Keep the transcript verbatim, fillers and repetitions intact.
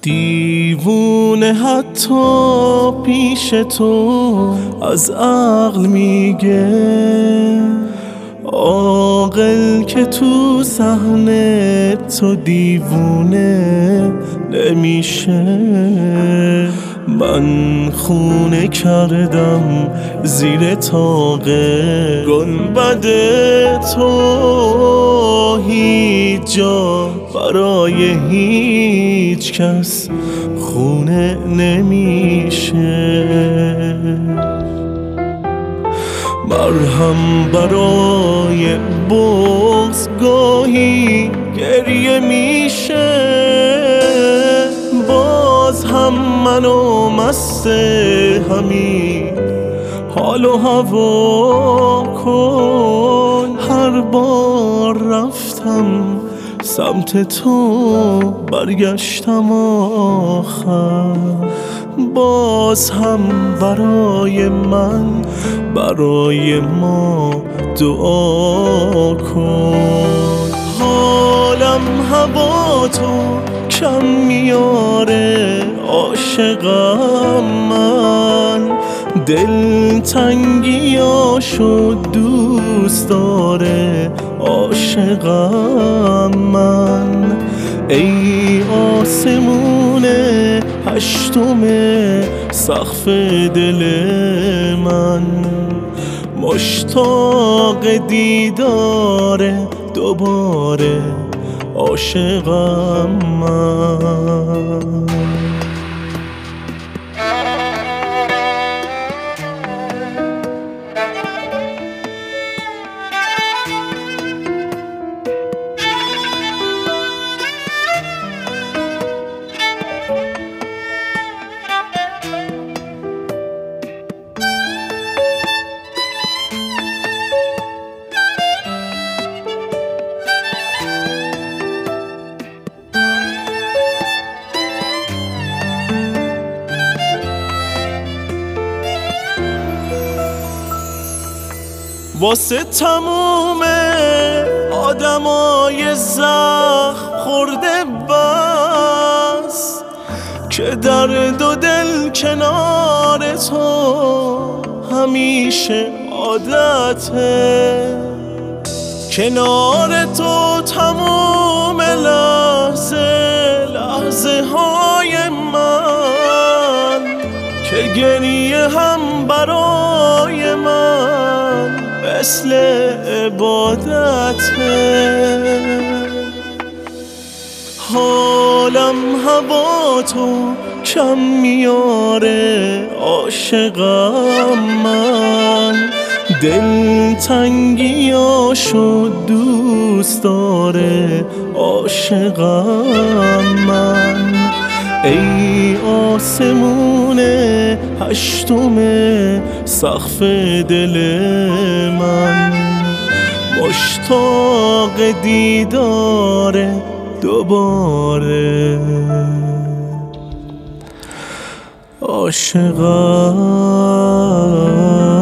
دیوونه حتی پیش تو از عقل میگه، عاقل که تو صحنه تو دیوونه نمیشه. من خونه کردم زیر طاق گنبد تو، هیچ جا برای هیچ کس خونه نمیشه. مرهم برای بغض گاهی گریه میشه، باز هم منو مست همین حال و هوا کن. هر بار رفتم سمت تو برگشتم آخر، باز هم برای من برای ما دعا کن. حالم هوا تو کم میاره عاشقم، من دل تنگیاشو دوست داره عاشقم. من ای آسمون هشتم سقف دل من، مشتاق دیدار دوباره عاشقم من. واسه تموم آدمای زخم خورده بس که درد و دل کنار تو همیشه عادته. کنار تو تموم لحظه لحظه های من، که گریه هم برای من مثل عبادته. حالم هوا تو کم میاره عاشقم، من دل تنگیاشو دوست داره عاشقم. من ای آسمون هشتم سقف دل من، مشتاق دیدار دوباره عاشقم.